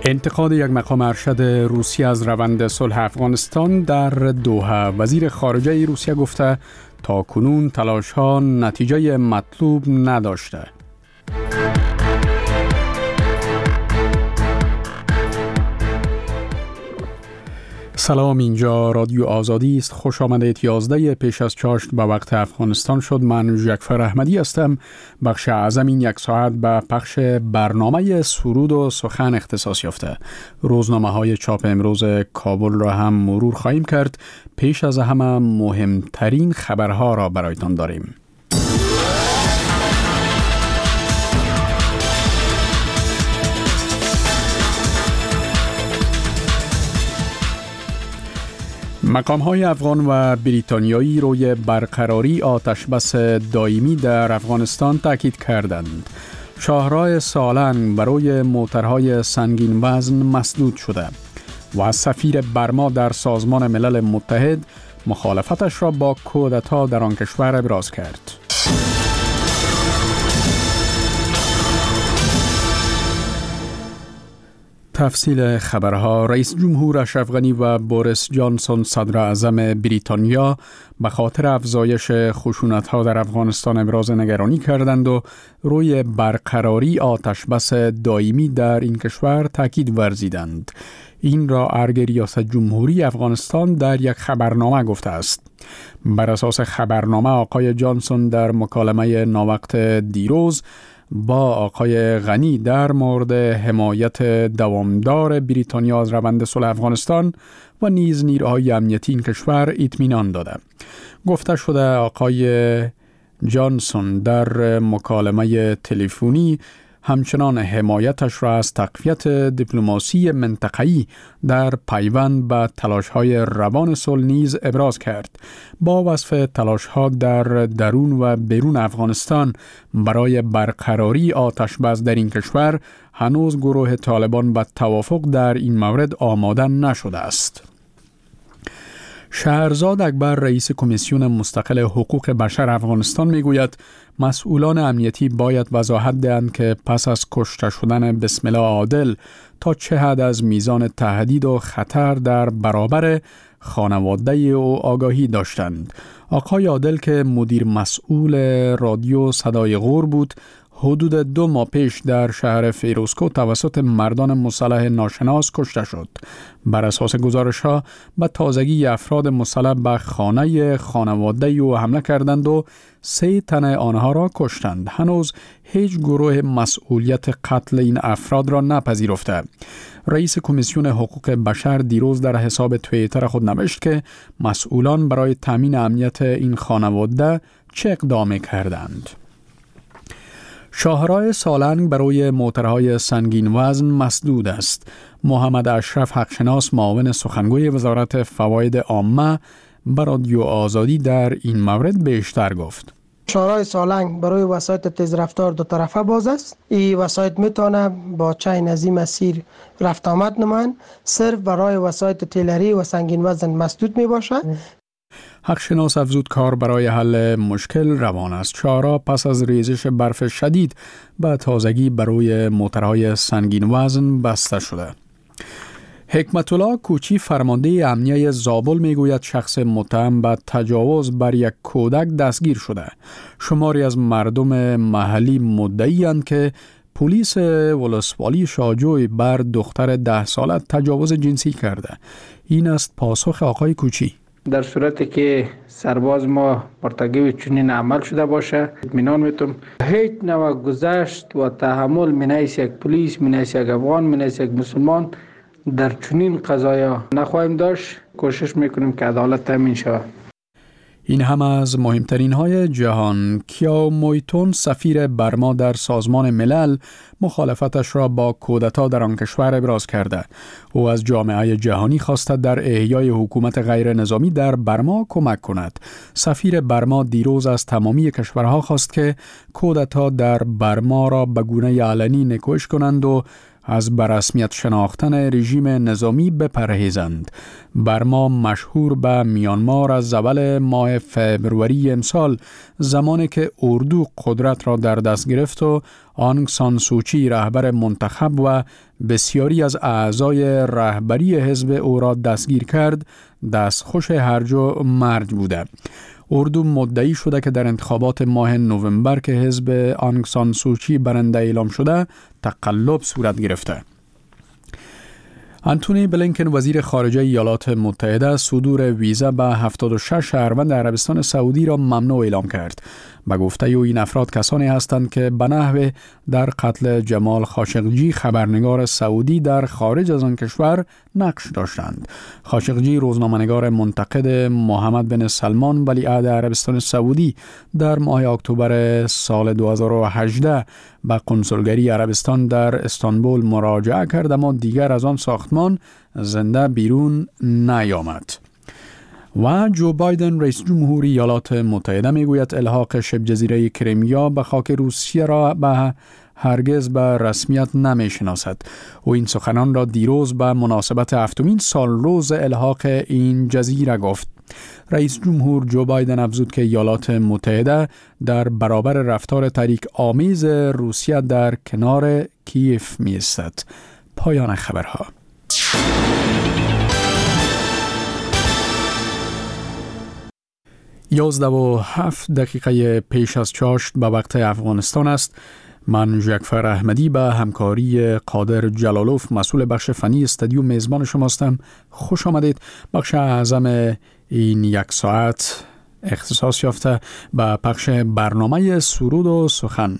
انتقاد یک مقام ارشد روسیه از روند صلح افغانستان در دوحه. وزیر خارجه روسیه گفته تا کنون تلاش‌ها نتیجه مطلوب نداشته. سلام، اینجا رادیو آزادی است. خوش آمدید. 11 پیش از چاشت به وقت افغانستان شد. من ژکفر احمدی هستم. بخش اعظم این یک ساعت به پخش برنامه سرود و سخن اختصاص یافته. روزنامه‌های چاپ امروز کابل را هم مرور خواهیم کرد. پیش از همه مهمترین خبرها را برایتان داریم. مقام‌های افغان و بریتانیایی روی برقراری آتشبس دائمی در افغانستان تاکید کردند. شاهراه سالنگ برای موترهای سنگین وزن مسدود شده و سفیر برما در سازمان ملل متحد مخالفتش را با کودتا در آن کشور ابراز کرد. تفصیل خبرها. رئیس جمهور اشرف غنی و بوریس جانسون صدر اعظم بریتانیا به خاطر افزایش خشونت‌ها در افغانستان ابراز نگرانی کردند و روی برقراری آتشبس دائمی در این کشور تاکید ورزیدند. این را ارگ ریاست جمهوری افغانستان در یک خبرنامه گفته است. بر اساس خبرنامه آقای جانسون در مکالمه ناوقت دیروز با آقای غنی در مورد حمایت دوامدار بریتانیا از روند صلح افغانستان و نیز نیروهای امنیتی این کشور اطمینان داده. گفته شده آقای جانسون در مکالمه تلفنی همچنان حمایتش را از تقویت دیپلماسی منطقه‌ای در پیوند به تلاش‌های روان صلح نیز ابراز کرد. با وصف تلاش‌ها در درون و بیرون افغانستان برای برقراری آتشبس در این کشور هنوز گروه طالبان به توافق در این مورد آماده نشده است. شهرزاد اکبر رئیس کمیسیون مستقل حقوق بشر افغانستان میگوید مسئولان امنیتی باید وضاحت دهند که پس از کشته شدن بسم الله عادل تا چه حد از میزان تهدید و خطر در برابر خانواده او آگاهی داشتند. آقای عادل که مدیر مسئول رادیو صدای غور بود، حدود 2 ماه پیش در شهر فیروزکو توسط مردان مسلح ناشناس کشته شد. بر اساس گزارش‌ها به تازگی افراد مسلح به خانواده او حمله کردند و 3 تن آنها را کشتند. هنوز هیچ گروه مسئولیت قتل این افراد را نپذیرفته. رئیس کمیسیون حقوق بشر دیروز در حساب توییتر خود نوشت که مسئولان برای تامین امنیت این خانواده چه اقدامی کردند. شاهراه سالنگ برای موترهای سنگین وزن مسدود است. محمد اشرف حقشناس معاون سخنگوی وزارت فواید عامه به رادیو آزادی در این مورد بیشتر گفت. شاهراه سالنگ برای وسایط تیز رفتار دو طرفه باز است. این وسایط میتونه با چین از این مسیر رفت آمد نمایند. صرف برای وسایط تیلری و سنگین وزن مسدود می باشد. حقشناس افزود کار برای حل مشکل روان است. شاهراه پس از ریزش برف شدید به تازگی برای موترهای سنگین وزن بسته شده. حکمت الله کوچی فرمانده امنیه زابل میگوید شخص متهم به تجاوز بر یک کودک دستگیر شده. شماری از مردم محلی مدعی‌اند که پلیس ولسوالی شاجوی بر دختر 10 ساله تجاوز جنسی کرده. این است پاسخ آقای کوچی. در صورتی که سرباز ما مرتکب چنین عمل شده باشه، اطمینان میتونم هیچ نوع گذشت و تحمل من حیث یک پلیس، من حیث یک افغان، من حیث یک مسلمان در چنین قضایا نخواهیم داشت. کوشش میکنیم که عدالت تامین شود. این هم از مهمترین های جهان. کیاو مویتون سفیر برما در سازمان ملل مخالفتش را با کودتا در آن کشور ابراز کرده. او از جامعه جهانی خواسته در احیای حکومت غیر نظامی در برما کمک کند. سفیر برما دیروز از تمامی کشورها خواست که کودتا در برما را به گونه علنی نکوش کنند و از بررسمیت شناختن رژیم نظامی بپرهیزند. برما مشهور به میانمار از اول ماه فبروری امسال، زمانی که اردو قدرت را در دست گرفت و آنگ سان سوچی رهبر منتخب و بسیاری از اعضای رهبری حزب او را دستگیر کرد، دستخوش هرج و مرج بوده. اردو مدعی شده که در انتخابات ماه نوامبر که حزب آنگ سان سوچی برنده اعلام شده، تقلب صورت گرفته. انتونی بلینکن وزیر خارجه ایالات متحده صدور ویزا به 76 شهروند عربستان سعودی را ممنوع اعلام کرد. به گفته او این افراد کسانی هستند که به نحو در قتل جمال خاشقجی خبرنگار سعودی در خارج از آن کشور نقش داشتند. خاشقجی روزنامه‌نگار منتقد محمد بن سلمان ولیعهد عربستان سعودی در ماه اکتبر سال 2018 به قنصلگری عربستان در استانبول مراجعه کرد، اما دیگر از آن ساختمان زنده بیرون نیامد. و جو بایدن رئیس جمهور ایالات متحده میگوید الحاق شبه جزیره کریمیا به خاک روسیه را به هرگز به رسمیت نمیشناسد. او این سخنان را دیروز به مناسبت 7مین سالروز الحاق این جزیره گفت. رئیس جمهور جو بایدن افزود که ایالات متحده در برابر رفتار تحریک آمیز روسیه در کنار کیف می ایستد. پایان خبرها. 11:07 پیش از چاشت به وقت افغانستان است. من جعفر احمدی به همکاری قادر جلالوف مسئول بخش فنی استودیو میزبان شما هستم. خوش آمدید. بخش اعظم این یک ساعت اختصاص یافته به پخش برنامه سرود و سخن.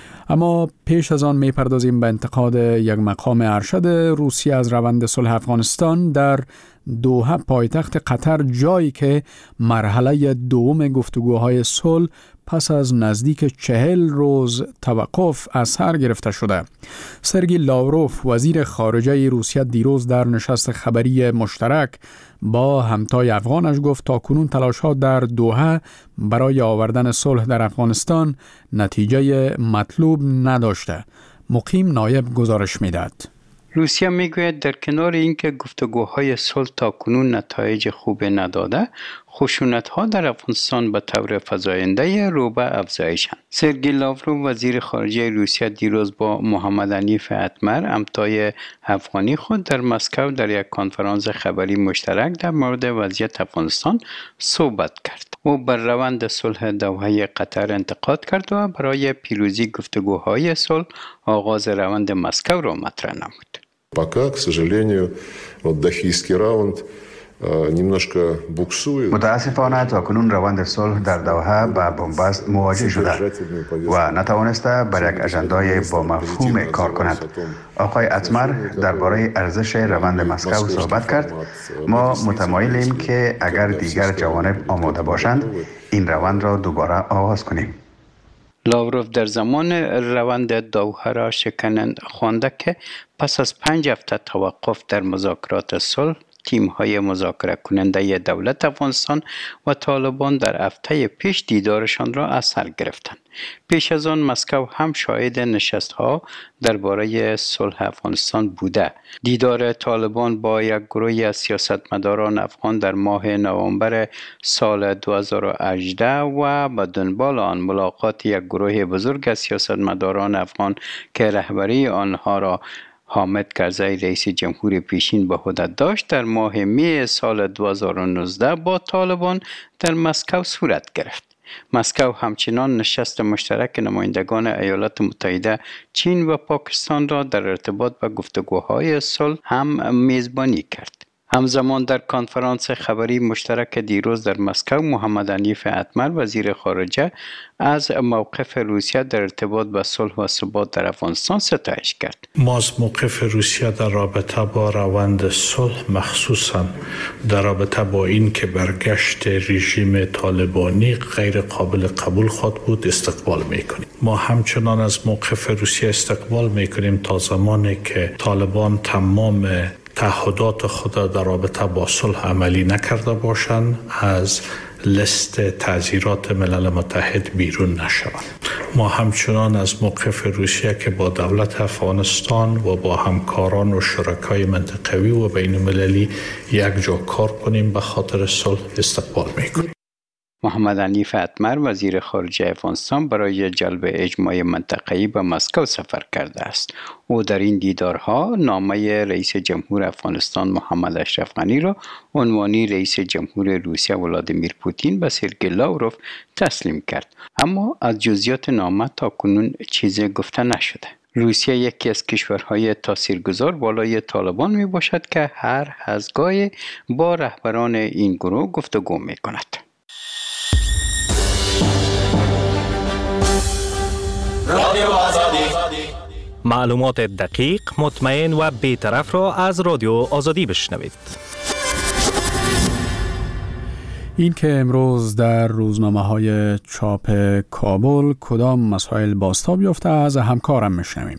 اما پیش از آن میپردازیم به انتقاد یک مقام ارشد روسیه از روند صلح افغانستان در دوحه پایتخت قطر، جایی که مرحله دوم گفتگوهای صلح پس از نزدیک 40 روز توقف از سر گرفته شده. سرگئی لاوروف وزیر خارجه روسیه دیروز در نشست خبری مشترک با همتای افغانش گفت تاکنون تلاش‌ها در دوحه برای آوردن صلح در افغانستان نتیجه مطلوب نداشته. مقیم نایب گزارش می‌دهد. روسیه میگوید در کنار اینکه گفتگوهای صلح تاکنون نتایج خوب نداده، خشونت‌ها در افغانستان به طور فزاینده رو به افزایشند. سرگئی لاوروف وزیر خارجه روسیه دیروز با محمد حنیف اتمر همتای افغانی خود در مسکو در یک کنفرانس خبری مشترک در مورد وضعیت افغانستان صحبت کرد. او بر روند صلح دوحه قطر انتقاد کرد و برای پیروزی گفتگوهای صلح آغاز روند مسکو را مطرح نمود. Пока, к сожалению, вот дахийский раунд немножко буксует. متاسفانه تاکنون روند صلح در دوحه با بنبست مواجه شده و نتوانسته بر یک اجندای با مفهوم کار کند. آقای اتمر درباره ارزش روند مسکو صحبت کرد. ما متمایلیم که اگر دیگر جوانب آماده باشند این روند را دوباره آغاز کنیم. لاوروف در زمان روند دوحه را شکننده خوانده که پس از 5 هفته توقف در مذاکرات صلح، تیم‌های مذاکره کننده دولت افغانستان و طالبان در هفته پیش دیدارشان را از سر گرفتند. پیش از آن مسکو هم شاهد نشست‌ها درباره صلح افغانستان بوده. دیدار طالبان با یک گروهی از سیاستمداران افغان در ماه نوامبر سال 2018 و به دنبال آن ملاقات یک گروه بزرگ از سیاستمداران افغان که رهبری آنها را حامد کرزی رئیس جمهور پیشین به عهده داشت در ماه می سال 2019 با طالبان در مسکو صورت گرفت. مسکو همچنان نشست مشترک نمایندگان ایالات متحده، چین و پاکستان را در ارتباط به گفتگوهای صلح هم میزبانی کرد. همزمان در کنفرانس خبری مشترک دیروز در مسکو، محمد حنیف اتمر وزیر خارجه از موقف روسیه در ارتباط با صلح و ثبات در افغانستان ستایش کرد. ما از موقف روسیه در رابطه با روند صلح، مخصوصا در رابطه با این که برگشت رژیم طالبانی غیر قابل قبول خود بود استقبال میکنیم. ما همچنان از موقف روسیه استقبال میکنیم تا زمانی که طالبان تمام تعهدات خود در رابطه با صلح عملی نکرده باشند از لیست تعزیرات ملل متحد بیرون نشوند. ما همچنان از موقف روسیه که با دولت افغانستان و با همکاران و شرکای منطقوی و بین المللی یک جا کار کنیم به خاطر صلح استقبال میکنیم. محمد حنیف اتمر وزیر خارجه افغانستان برای جلب اجماع منطقه‌ای به مسکو سفر کرده است. او در این دیدارها نامه رئیس جمهور افغانستان محمد اشرف غنی را عنوانی رئیس جمهور روسیه ولادیمیر پوتین به سرگئی لاوروف تسلیم کرد، اما از جزئیات نامه تاکنون چیزی گفته نشده. روسیه یکی از کشورهای تاثیرگذار بالای طالبان می باشد که هر هرزگاهی با رهبران این گروه گفتگو می کند. رادیو آزادی، معلومات دقیق، مطمئن و بی‌طرف را از رادیو آزادی بشنوید. این که امروز در روزنامه‌های چاپ کابل کدام مسائل بازتاب یافته از همکارم میشنویم.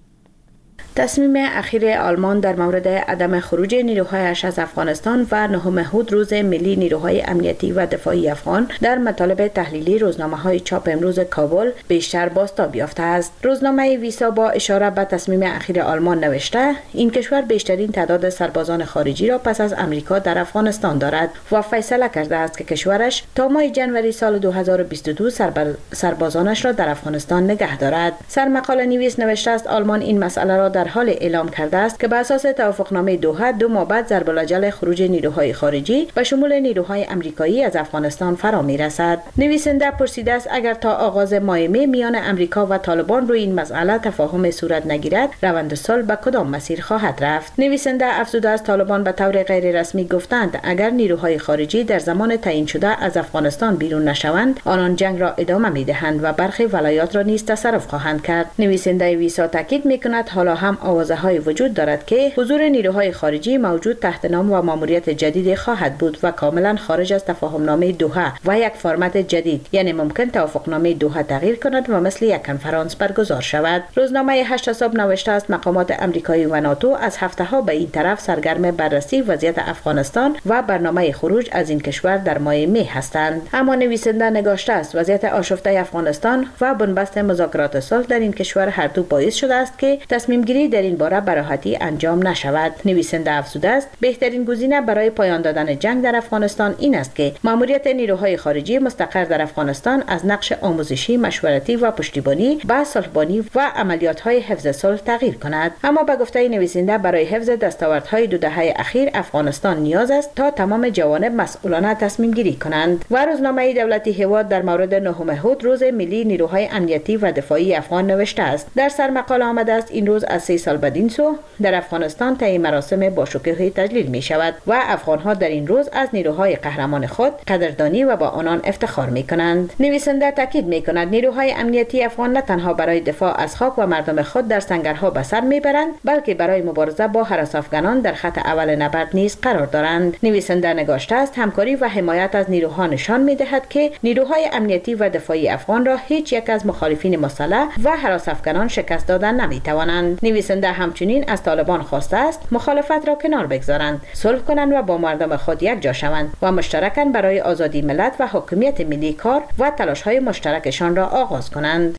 تصمیم اخیر آلمان در مورد عدم خروج نیروهایش از افغانستان و 9 هود روز ملی نیروهای امنیتی و دفاعی افغان در مطالب تحلیلی روزنامه‌های چاپ امروز کابل بیشتر بازتاب یافته است. روزنامه ویسا با اشاره به تصمیم اخیر آلمان نوشته این کشور بیشترین تعداد سربازان خارجی را پس از امریکا در افغانستان دارد و فیصله کرده است که کشورش تا ماه ژانویه سال 2022 سربازانش را در افغانستان نگه دارد. سرمقاله نویس نوشته است آلمان این مسئله را در حال اعلام کرده است که بر اساس توافقنامه دوحه 2 ماه بعد ضرب الاجل خروج نیروهای خارجی و شمول نیروهای آمریکایی از افغانستان فرا میرسد. نویسنده پرسیده است اگر تا آغاز ماه می میان امریکا و طالبان روی این مسئله تفاهم صورت نگیرد روند صلح به کدام مسیر خواهد رفت. نویسنده افزوده است طالبان به طور غیر رسمی گفتند اگر نیروهای خارجی در زمان تعیین شده از افغانستان بیرون نشوند آنان جنگ را ادامه میدهند و برخی ولایات را نیز تصرف خواهند کرد. نویسنده ویسا تاکید میکند حالا هم آوازه‌های وجود دارد که حضور نیروهای خارجی موجود تحت نام و ماموریت جدید خواهد بود و کاملا خارج از تفاهمنامه دوحه و یک فرمت جدید، یعنی ممکن توافقنامه دوحه تغییر کند و مثل یک کنفرانس برگزار شود. روزنامه 8 صبح نوشته است مقامات آمریکایی و ناتو از هفته‌ها به این طرف سرگرم بررسی وضعیت افغانستان و برنامه خروج از این کشور در ماه می هستند. اما نویسنده نگاشته است وضعیت آشفته افغانستان و بنبست مذاکرات صلح در این کشور هر دو باعث شده است که تصمیم گیری در این باره به راحتی انجام نشود. نویسنده افزوده است بهترین گزینه برای پایان دادن جنگ در افغانستان این است که ماموریت نیروهای خارجی مستقر در افغانستان از نقش آموزشی، مشورتی و پشتیبانی به صلحبانی و عملیات‌های حفظ صلح تغییر کند. اما به گفته نویسنده برای حفظ دستاوردهای 2 دهه اخیر افغانستان نیاز است تا تمام جوانب مسئولانه تصمیم گیری کنند. و روزنامه دولتی هواد در مورد 9 هود روز ملی نیروهای امنیتی و دفاعی افغان نوشته است در سرمقاله آمده است این روز از 3 سال بدین سو در افغانستان طی مراسم با شکوه تجلیل می شود و افغانها در این روز از نیروهای قهرمان خود قدردانی و با آنان افتخار می کنند. نویسنده تاکید می کند نیروهای امنیتی افغان نه تنها برای دفاع از خاک و مردم خود در سنگرها به سر می برند بلکه برای مبارزه با هراس افغانان در خط اول نبرد نیز قرار دارند. نویسنده نگاشته است همکاری و حمایت از نیروها نشان می دهد که نیروهای امنیتی و دفاعی افغان را هیچ یک از مخالفین مسلح و هراس افغانان شکست دادن نمی توانند. نویسنده همچنین از طالبان خواسته است مخالفت را کنار بگذارند، صلح کنند و با مردم خود یک جا شوند و مشترکاً برای آزادی ملت و حاکمیت ملی کار و تلاش‌های مشترکشان را آغاز کنند.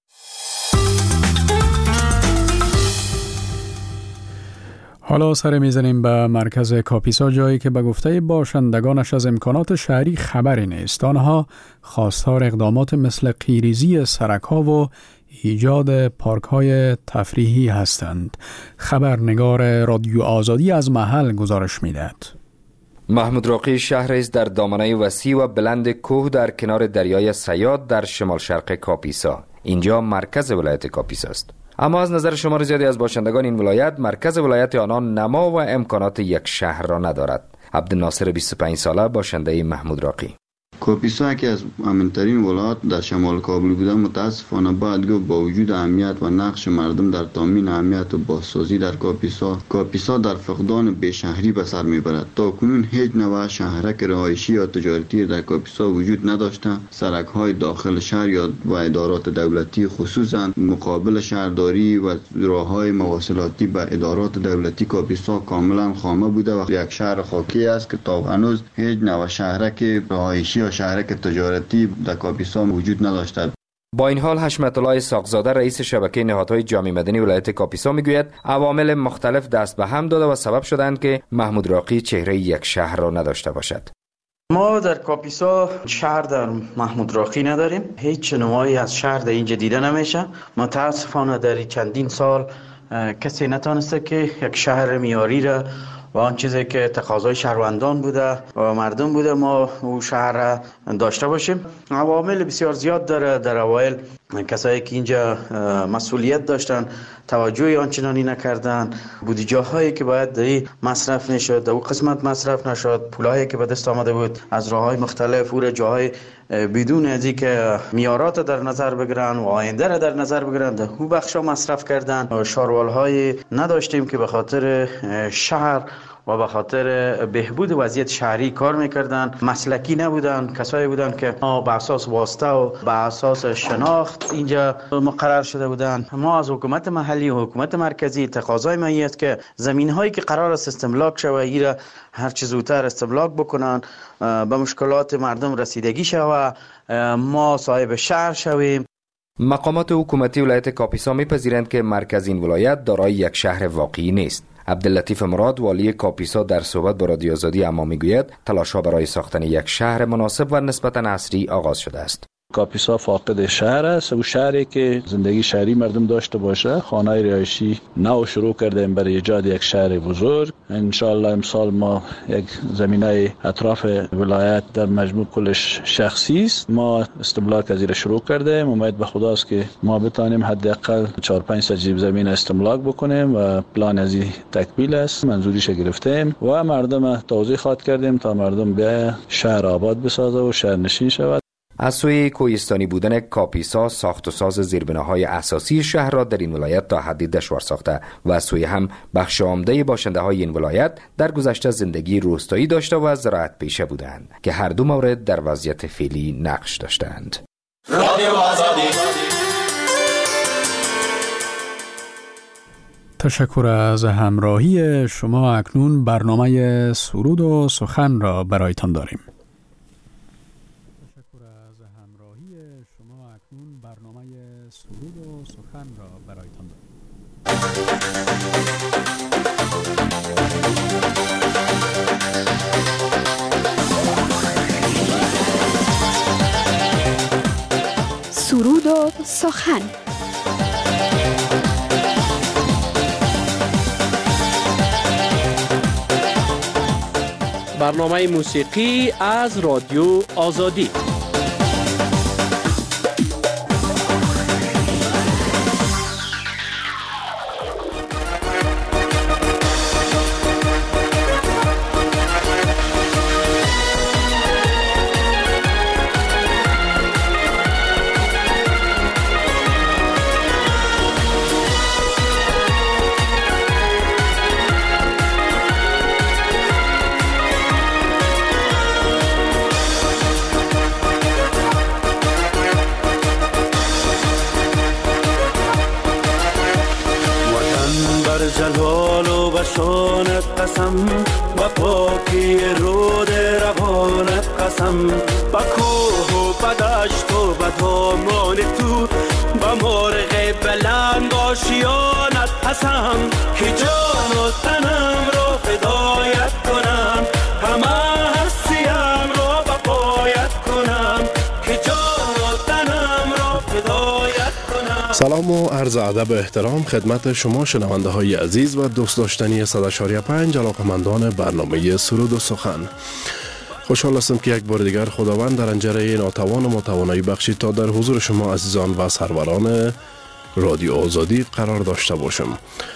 حالا سر میزنیم به مرکز کاپیسا، جایی که به گفته باشندگانش از امکانات شهری خبری نیست. آنها خواستار اقدامات مثل قیریزی سرک‌ها و ایجاد پارک‌های تفریحی هستند. خبرنگار رادیو آزادی از محل گزارش می‌دهد. محمود راقی شهری است در دامنه وسیع و بلند کوه در کنار دریای سیاد در شمال شرق کاپیسا. اینجا مرکز ولایت کاپیسا است. اما از نظر شمار زیادی از باشندگان این ولایت، مرکز ولایت آنان نما و امکانات یک شهر را ندارد. عبدالناصر 25 ساله باشنده محمود راقی: کاپیسا که از امن‌ترین ولایات در شمال کابل بوده، متاسفانه باید گفت با وجود اهمیت و نقش مردم در تامین اهمیت و بازسازی در کاپیسا در فقدان بشهری به سر میبرد. تا کنون هیچ نوع شهرک رهایشی یا تجارتی در کاپیسا وجود نداشته. سرک‌های داخل شهر یا و ادارات دولتی خصوصا مقابل شهرداری و راه‌های مواصلاتی به ادارات دولتی کاپیسا کاملا خامه بوده و یک شهر خاکی است که تا هنوز هیچ نوع شهرک رهایشی یا شهرک تجارتی در کاپیسا وجود نداشته. با این حال حشمت الله ساقزاده رئیس شبکه نهادهای جامعه مدنی ولایت کاپیسا میگوید عوامل مختلف دست به هم داده و سبب شدند که محمود راقی چهره یک شهر را نداشته باشد. ما در کاپیسا شهر در محمود راقی نداریم. هیچ نمایی از شهر در اینجا دیده نمیشه. متاسفانه در چندین سال کسی نتونسته که یک شهر معیاری را و آن چیزی که تقاضای شهروندان بوده و مردم بوده ما او شهر را داشته باشیم. عوامل بسیار زیاد داره. در اوایل کسایی که اینجا مسئولیت داشتن توجه آنچنانی نکردن، بودجه هایی که باید در مصرف نشد در او قسمت مصرف نشد، پولایی که به دست آمده بود از راههای مختلف او را جاهای بدون از اینکه معیارات در نظر بگیرن و آینده را در نظر بگیرن در او بخشا مصرف کردن. شاروال های نداشتیم که به خاطر شهر و به خاطر بهبود وضعیت شهری کار میکردن. مسلکی نبودن، کسایی بودن که به اساس واسطه و به اساس شناخت اینجا مقرر شده بودن. ما از حکومت محلی و حکومت مرکزی تقاضای می است که زمین هایی که قرار است استملاک شود ایرا هر چه زودتر استملاک بکنن، به مشکلات مردم رسیدگی شود، ما صاحب شهر شویم. مقامات حکومتی ولایت کاپیسا میپذیرند که مرکز این ولایت دارای یک شهر واقعی نیست. عبداللطیف مراد والی کاپیسا در صحبت با رادیو آزادی اما میگوید تلاش‌ها برای ساختن یک شهر مناسب و نسبتاً عصری آغاز شده است. کاپیسا فاقد شهر است. او شهری که زندگی شهری مردم داشته باشه. خانه رهایشی نو شروع کردیم برای ایجاد یک شهر بزرگ. ان شاء الله امسال ما یک زمینه اطراف ولایت در مجموع کلش شخصی است. ما استملاک از این شروع کردیم. امید به خداست که ما بتانیم حداقل 4-5 سجیب زمین استملاک بکنیم و پلان از این تکمیل است. منظوریش گرفتیم و مردم توضیحات کردیم تا مردم به شهر آباد بسازه و شهر نشین شود. از سوی کوهستانی بودن کاپیسا ساخت و ساز زیربناهای اساسی شهر را در این ولایت تا حدی دشوار ساخته و از سوی هم بخش عمده باشنده های این ولایت در گذشته زندگی روستایی داشته و زراعت پیشه بودند که هر دو مورد در وضعیت فعلی نقش داشتند. رادیو آزادی. تشکر از همراهی شما. اکنون برنامه سرود و سخن را برایتان داریم. سرود و سخن را برایتان داریم. سرود و سخن. برنامه موسیقی از رادیو آزادی. جلال و بشانت قسم و پاکی رود روانت قسم با کوه و با دشت و با دامان تو با مرغ بلند آشیانت قسم که جان و تنم را فدایت کنم همه هستیم را با پایت کنم که جان و تنم را فدایت کنم. سلام و عرض ادب و احترام خدمت شما شنونده های عزیز و دوست داشتنی 100.5 علاقمندان برنامه سرود و سخن. خوشحال هستم که یک بار دیگر خداوند در انجره ناتوان و متوانایی بخشید تا در حضور شما عزیزان و سروران رادیو آزادی قرار داشته باشم.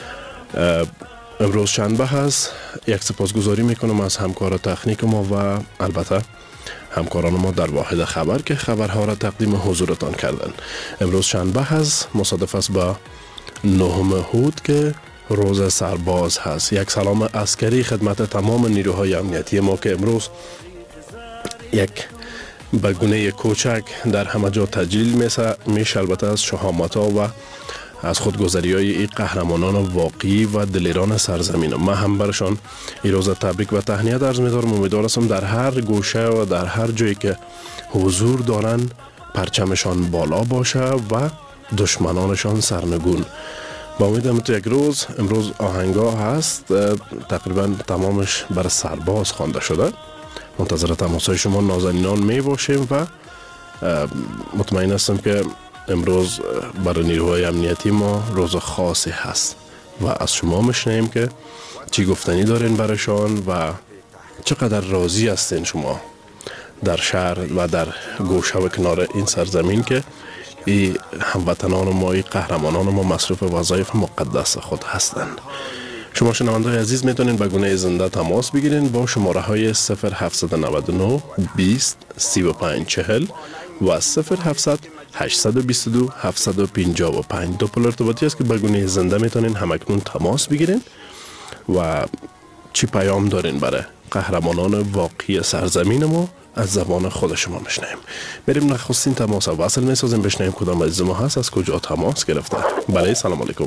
امروز شنبه هست. یک سپاسگزاری میکنم از همکار تکنیک ما و البته همکاران ما در واحد خبر که خبرها را تقدیم حضورتان کردن. امروز شنبه هست، مصادف است با 9 هود که روز سرباز هست. یک سلام عسکری خدمت تمام نیروهای امنیتی ما که امروز یک به گونه کوچک در همه جا تجلیل میشه البته از شهامت‌ها و از خودگذری های این قهرمانان واقعی و دلیران سرزمین. من هم برشان این روز تبریک و تهنیت عرض می‌دارم. امیدوارم در هر گوشه و در هر جایی که حضور دارن پرچمشان بالا باشه و دشمنانشان سرنگون. با امیدم تو یک روز امروز آهنگا هست، تقریبا تمامش بر سرباز خوانده شده. منتظر تماسای شما نازنینان می باشیم و مطمئن هستم که امروز برای نیروهای امنیتی ما روز خاصی هست و از شما میشنیم که چی گفتنی دارین برایشان و چقدر راضی هستین شما در شهر و در گوشه و کنار این سرزمین که این هموطنان ما، این قهرمانان ما مصروف وظایف مقدس خود هستند. شما شنونده‌های عزیز میتونین به گونه زنده تماس بگیرین با شماره های 0799 20 35 40 و 0700 822 755. دوپل ارتباطی است که به گونه زنده میتونین همکنون تماس بگیرین و چی پیام دارین برای قهرمانان واقعی سرزمین ما از زبان خود شما میشنیم. بریم نخستین تماس و وصل میسازیم، بشنیم کدام عزیز ما هست، از کجا تماس گرفته. بله سلام علیکم.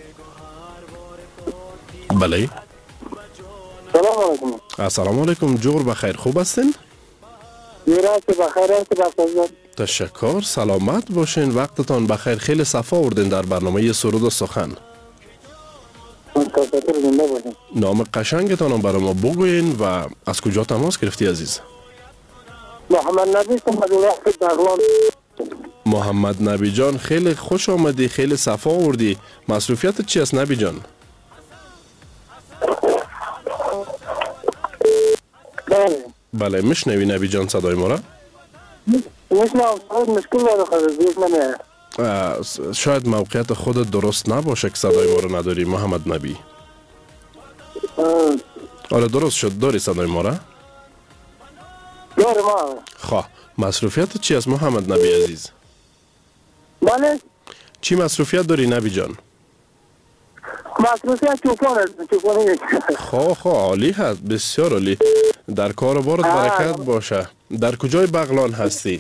بله سلام علیکم. السلام علیکم. جور بخیر، خوب هستین؟ تشکر، سلامت باشین، وقتتان بخیر. خیلی صفا آوردین در برنامه سرود و سخن. نام قشنگتان برای ما بگوین و از کجا تماس گرفتی عزیز؟ محمد نبی بغلان. محمد نبی جان، خیلی خوش آمدی، خیلی صفا آوردی. مصروفیت چی است نبی جان؟ بله میشنوی نبی جان صدای ما را؟ شاید موقعیت خودت درست نباشه که صدای ما را نداری محمد نبی. آره درست شد، داری صدای ما را؟ دارم. خواه مصروفیت چی است محمد نبی عزیز؟ بله چی مصروفیت داری نبی جان؟ مصروفیت چوپانه. خواه عالی هست، بسیار عالی. در کار و بارت برکت باشه. در کجای بغلان هستی؟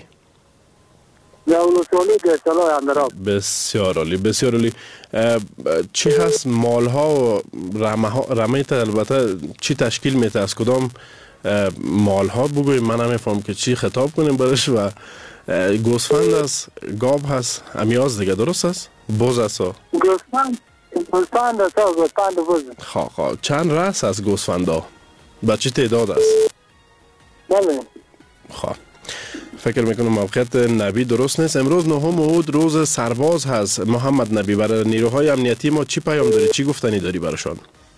بسیار عالی، بسیار عالی. چی هست مالها و رمه تا البته چی تشکیل میته؟ از کدام مالها بگویم، من نمیفهم که چی خطاب کنیم برش. و گوسفند است، گاب هست، امیاز دیگه درست است؟ بوز است؟ گوسفند است، گوسفند بوز. خواه چند رأس از گوسفند ها؟ با چی تعداد است؟ بله خواه فکر میکنم موقعیت نبی درست نیست. امروز 9 مهود روز سرباز هست. محمد نبی برای نیروهای امنیتی ما چی پیام داری، چی گفتنی داری براشان؟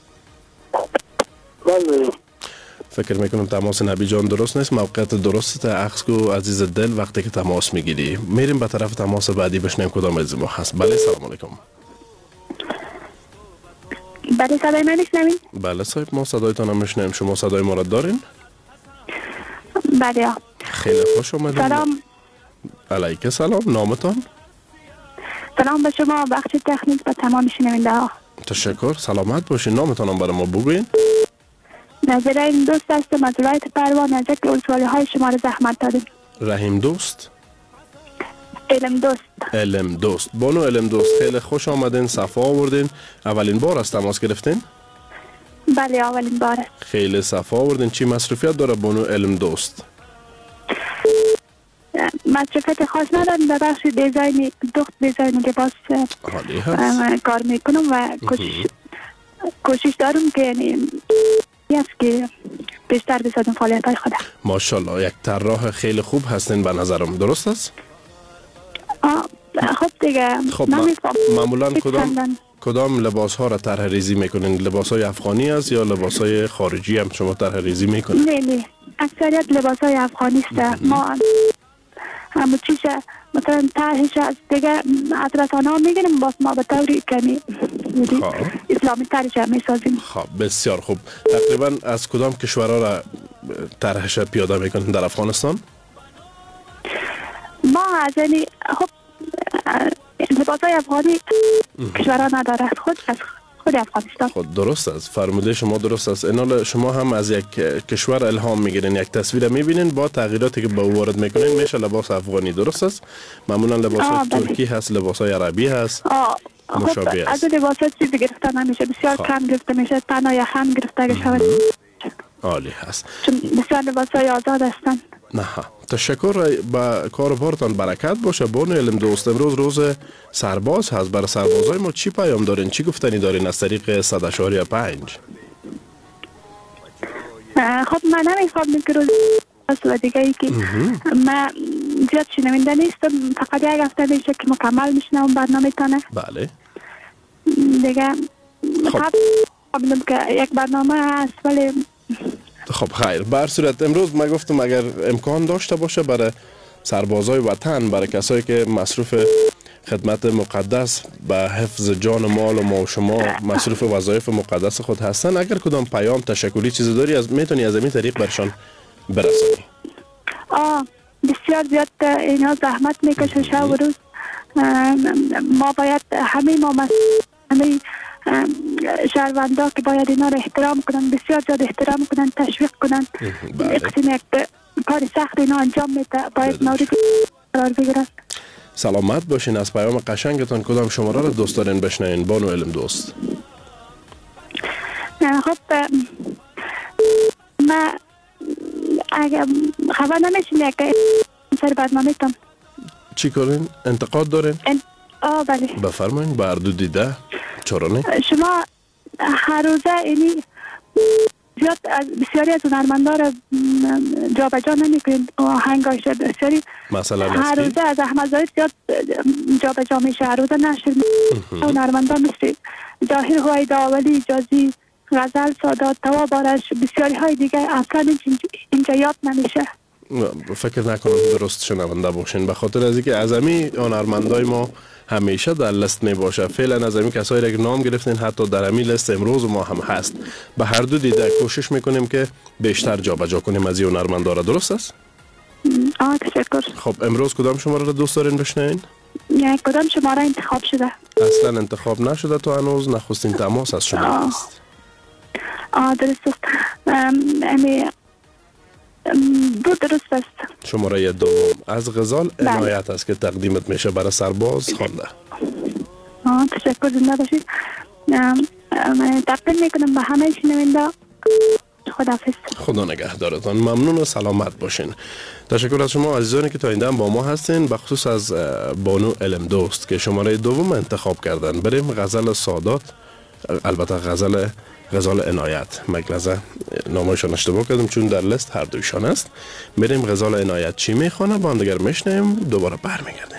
بله فکر میکنم تماس نبی جان درست نیست. موقعیت درست اخذ کو عزیز دل وقتی که تماس میگیری. میریم به طرف تماس بعدی بشنیم کدام عزیز ما هست. بله سلام علیکم. بله صدای من میشنوین؟ بله صاحب ما صدایتان هم میشنویم. شما صدای ما را دارین؟ بله. خیلی خوش اومدین. سلام. علیک سلام. نامتان؟ سلام به شما، بخش تکنیک و تمام شنونده ها. تشکر، سلامت باشین. نامتان هم برای ما بگوین. نظر این دوست هستم از ولایت پروان، از یک ولسوالی های شما را زحمت دادیم. رحیم دوست؟ علم دوست. بانو علم دوست، خیلی خوش آمدین، صفا آوردین. اولین بار است تماس گرفتین؟ بله اولین بار است. خیلی صفا آوردین. چی مصروفیت داره بانو علم دوست؟ مصروفیت خاص ندارم، در بخش دیزاین دیزاین لباس کار میکنم و کوشش دارم که که بیشتر بسازم فعالیت های خودم. ماشاءالله، یک طراح خیلی خوب هستین به نظرم، درست است؟ خب دیگه. خب معمولا کدام لباس ها را طرح ریزی میکنین؟ لباس های افغانی است یا لباس های خارجی هم شما طرح ریزی میکنین؟ نه اکثریت لباس های افغانی است. ما همون چیز مثلا طرحش از دیگه از رسانه ها میگیریم، باز ما به طوری کمی اسلامی طرحش میسازیم. خب بسیار خوب. تقریبا از کدام کشورها را طرحش پیاده میکنین در افغانستان؟ ما از یعنی خب لباس های افغانی کشورها نداره، خود افغانستان. خود درست است، فرموده شما درست است. اینال شما هم از یک کشور الهام میگیرین، یک تصویر میبینین با تغییراتی که با وارد میکنین میشه لباس افغانی، درست است؟ معمولا لباس ترکی هست، لباس های عربی هست، مشابه است. از لباس ها چیزی گرفته نمیشه، بسیار کم گرفته میشه، تنها یا هم گرفته شود. عالی هست، چون بسیار لباس های آزاد هستن. نه تشکر. با کار بارتان برکت باشه. بانو علم دوست، امروز روز سرباز هست. برای سربازای ما چی پیام دارین؟ چی گفتنی دارین از طریق 100.5؟ خب من نمیخوام که روز و دیگه ای که من زیاد شنونده نیستم، فقط یک هفته میشه که مکمل میشنم برنامه تانه. بله دیگه خب که یک برنامه هست ولی خب خیر. بر صورت امروز من گفتم اگر امکان داشته باشه برای سربازای وطن، برای کسایی که مصروف خدمت مقدس به حفظ جان و مال و ما و شما مصروف وظایف مقدس خود هستن، اگر کدام پیام تشکری چیزی داری میتونی از این طریق برشان برسانی. بسیار زیاد اینا زحمت میکشه شب و روز. ما باید همه شهروندا که باید اینا رو احترام کنن، بسیار زیاد احترام کنن، تشویق کنن. یک کار سخت اینا انجام میده، باید مورد قرار بگیرن. سلامت باشین. از پیام قشنگتان کدام شماره رو دوست دارین بشنوین بانو علم دوست؟ خب ما اگر خبر نمیشین که سر برنامه تان چی کنین؟ انتقاد دارین؟ بله بفرمایین. بردو دیده چرا شما هر روزه اینی زیاد بسیاری از هنرمندا رو جابجا نمیکنید آهنگاش بسیاری مثلا هر روزه از احمد زاهد زیاد جابجا میشه، هر روزه نشر هنرمندا مثل ظاهر هوای داولی، جازی، غزل، سادات، توا بارش، بسیاری های دیگه اصلا اینجا یاد نمیشه. فکر نکنم درست شنونده باشین، به خاطر از اینکه عظمی هنرمندای ما همیشه در لیست می باشه. فعلا از این کسایی را که نام گرفتین حتی در همین لیست امروز ما هم هست. به هر دو دیده کوشش میکنیم که بیشتر جابجا کنیم از این هنرمندا را. درست است؟ تشکر. خب امروز کدام شماره را دوست دارین بشنوین؟ کدام شماره انتخاب شده؟ اصلا انتخاب نشده تو هنوز. نخستین تماس از شما است. درست است. درست است. شماره دوم از غزال عنایت است که تقدیمت میشه برای سرباز خوانده. تشکر. زنده باشید. من تقدیم میکنم به همه شنونده. خداحافظ. خدا نگهدارتان. ممنون و سلامت باشین. تشکر از شما عزیزانی که تا اینجا با ما هستین، به خصوص از بانو علم دوست که شماره دوم انتخاب کردن. بریم غزل سادات، البته غزال عنایت، مگلزه نامایشان اشتباه کردم چون در لیست هر دویشان است. بریم غزال عنایت چی میخوانه با هم دیگر میشنیم، دوباره برمیگردیم.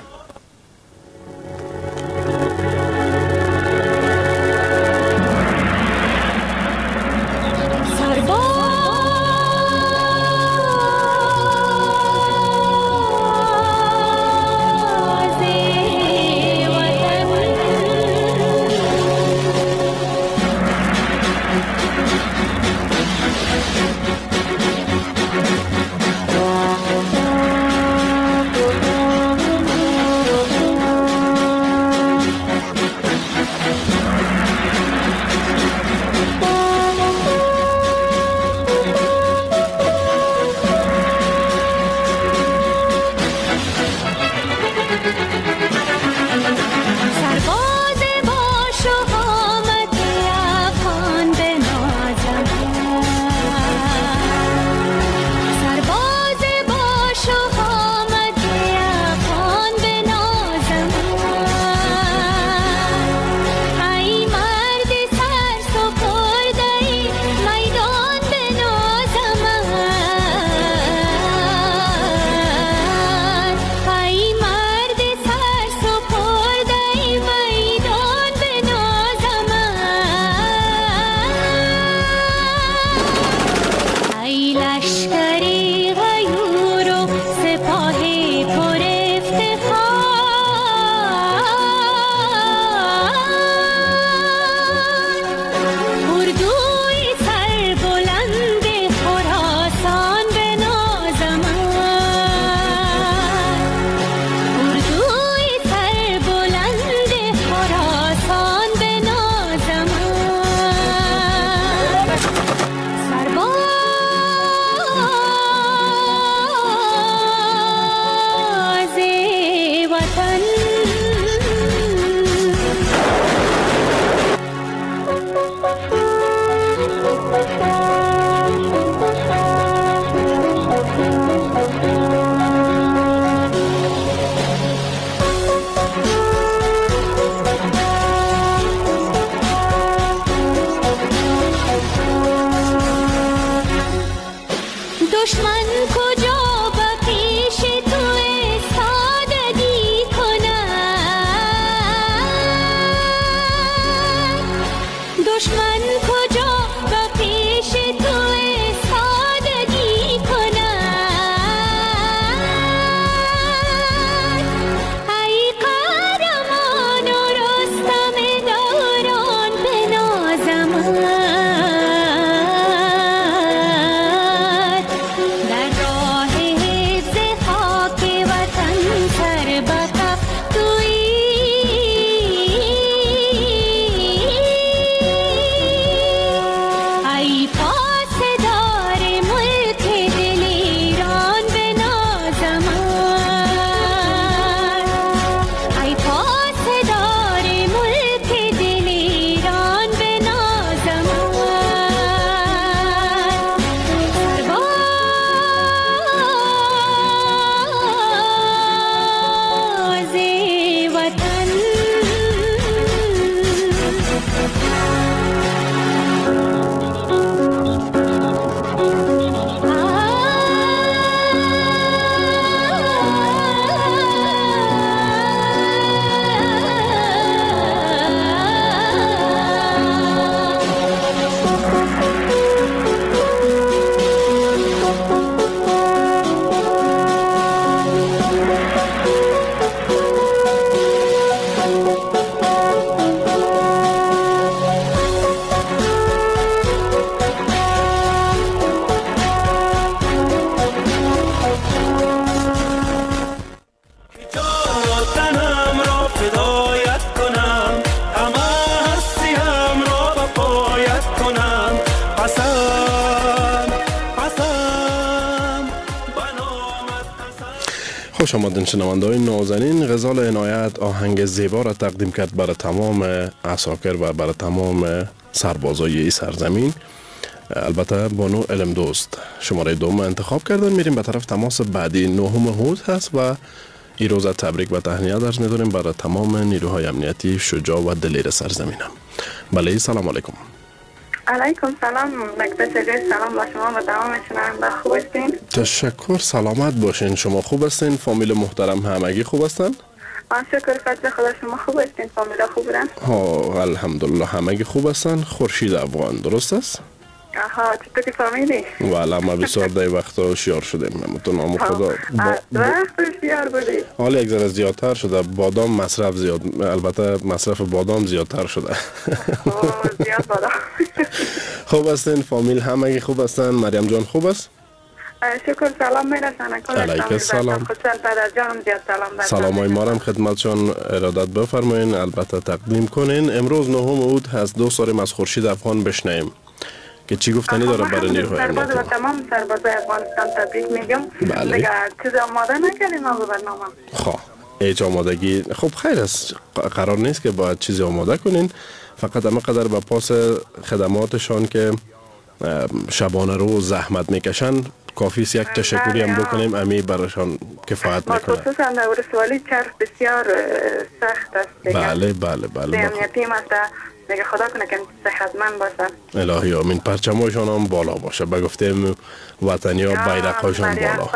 خوش آمدین شنونده‌های نازنین. غزال عنایت آهنگ زیبا را تقدیم کرد برای تمام عساکر و برای تمام سربازای این سرزمین. البته بانو علم دوست شماره دوم انتخاب کردن. میریم به طرف تماس بعدی. 9 هود هست و این روز تبریک و تهنیت درس می‌داریم برای تمام نیروهای امنیتی شجاع و دلیر سرزمینم. بله، سلام علیکم. علیکم سلام. سلام با شما و تمام شنوندگان. خوب هستین؟ تشکر، سلامت باشین. شما خوب هستین؟ فامیل محترم همگی خوب هستن؟ شکر فضل خدا. شما خوب هستین؟ فامیل خوب بودن؟ ها الحمدلله همگی خوب هستن. خورشید افغان درست است؟ آها، چطور که فهمیدی؟ والا ما بسیار دی وقتا هوشیار شدیم. تو نام خدا وقت هوشیار بودی؟ حالا یک ذره زیادتر شده. بادام مصرف زیاد، البته مصرف بادام زیادتر شده. زیاد بادام. خوب هستین؟ فامیل همگی خوب هستن؟ مریم جان خوب است؟ شکر. سلام میرسن. علیک سلام. خودشان پدر جانم زیاد سلام برسن. سلامای ما هم خدمتشان ارادت بفرمایین. البته تقدیم کنین. امروز 9 هود هست. دو ساریم از خورشید افغان بشنویم که چی گفتنی داره برای نیروهای امنیتی. و تمام سربازای افغانستان تبریک میگم. بله. دیگه چیز آماده نکردیم ما به برنامه. خب هیچ آمادگی خب خیر است. قرار نیست که باید چیزی آماده کنین. فقط همه قدر به پاس خدماتشان که شبانه رو زحمت میکشن کافی است یک تشکری هم بکنیم. امی برایشان کفایت میکنه. خصوصا در ولسوالی چرخ بسیار سخت است. بله. امنیتی مسته دیگه خدا کنه که صحتمند باشن. الهی آمین. پرچمایشان هم بالا باشه. به گفته وطنی ها بیرق‌هایشان بالا.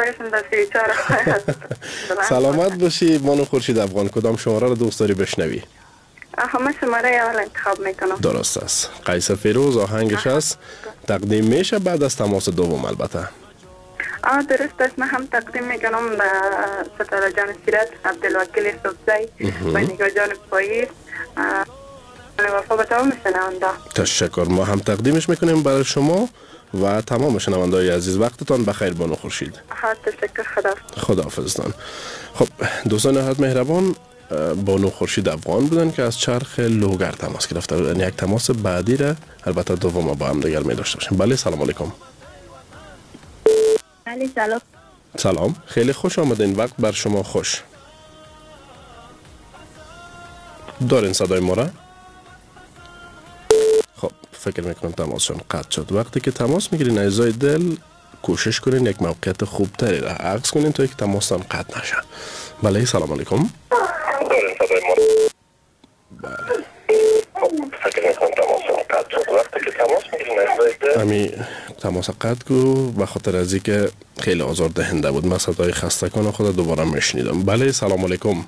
سلامت باشی بانو خورشید افغان. کدام شماره رو دوست داری بشنوی؟ من شماره اول انتخاب میکنم. درست است. قیس فیروز آهنگش است. تقدیم میشه بعد از تماس دوم البته. درست است. من هم تقدیم میکنم به ستاره جان سیرت، عبدالوکیل صبزی و نگاه جان پاییز وفا به تمام شنونده. تشکر. ما هم تقدیمش میکنیم برای شما و تمام شنونده‌های عزیز. وقتتان بخیر بانو خورشید. تشکر. خداحافظتان. خب دوستان نهایت مهربان، بانو خورشید افغان بودن که از چرخ لوگر تماس گرفته بودن. یک تماس بعدی را البته دوم با هم دیگر می داشته باشیم. بله سلام علیکم. بله سلام. سلام. خیلی خوش آمدین. وقت بر شما خوش. دارین صدای ما را؟ خب فکر میکنم تماسشون قطع شد. وقتی که تماس میگیرین عزیزای دل کوشش کنین یک موقعیت خوبتری را عکس کنین تا یک تماستان قطع نشه. بله سلام علیکم. امی تماس قطع کو به خاطر از اینکه خیلی آزار دهنده بود. من صدای خستگان خود دوباره میشنیدم. بله سلام علیکم.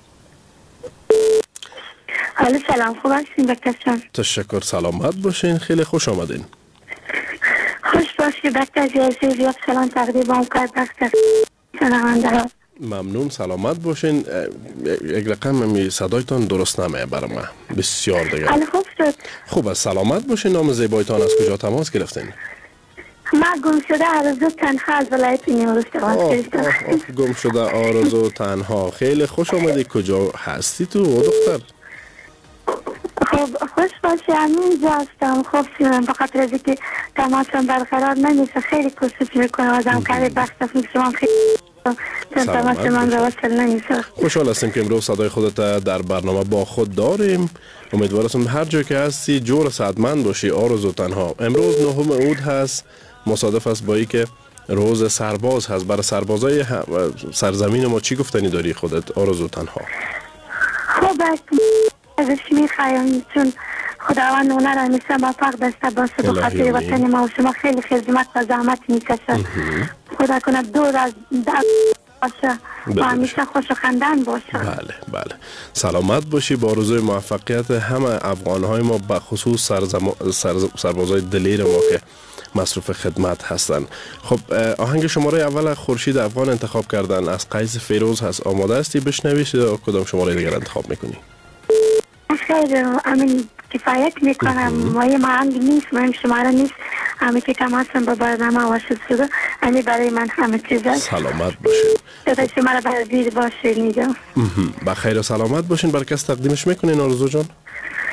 سلام. خوب هستین دکتر جان؟ تشکر. سلامت باشین. خیلی خوش آمدین. خوش باشی دکتر عزیز. یک سلام تقدیم کرد دکتر شنونده. ممنون. سلامت باشین. یک رقم می صدایتان درست نمیه برای من. بسیار دیگه. خوب شد. خوب است. سلامت باشین. نام زیبایتان از کجا تماس گرفتین؟ من گم شده آرزو تنها از ولایت نیمروز تماس گرفتم. گم شده آرزو تنها. خیلی خوش آمدی. کجا هستی تو دختر؟ خب خوش باشی. همینجا هستم. خب به خاطر از اینکه تماسم برقرار نمیشه خیلی کوشش میکنم از همکاری بخشتم شما خیلی تماس من رو وصل نمیشه. خوشحال هستیم که امروز صدای خودت در برنامه با خود داریم. امیدوار هستم هر جا که هستی جور صحتمند باشی. آرزو تنها. امروز 9 هود هست. مصادف است با اینکه روز سرباز هست. برای سربازای سرزمین ما چی گفتنی داری خودت آرزو تنها؟ خب ازش میخوایم چون خداوند اونه را همیشه موفق داشته باشه. به خاطر وطن ما و شما خیلی خدمت و زحمت میکشه. خدا کنه دور از درد باشه و همیشه خوش و خندان باشه. بله. سلامت باشی. با آرزوی موفقیت همه افغانهای ما به خصوص سربازای دلیر ما که مصروف خدمت هستن. خب آهنگ شماره اول خورشید افغان انتخاب کردن از قیس فیروز هست. آماده هستی بشنویش یا کدام شماره دیگر انتخاب میکنی؟ خیر امین کفایت میکنم. مایه مهنگ نیست. مهم شماره نیست. همه که تماسم با برنامه واسط شده. همین برای من همه چیز هست. سلامت باشین. صدای شما را بردید باشین اینجا. بخیر و سلامت باشین. برای کس تقدیمش میکنین آرزو جان؟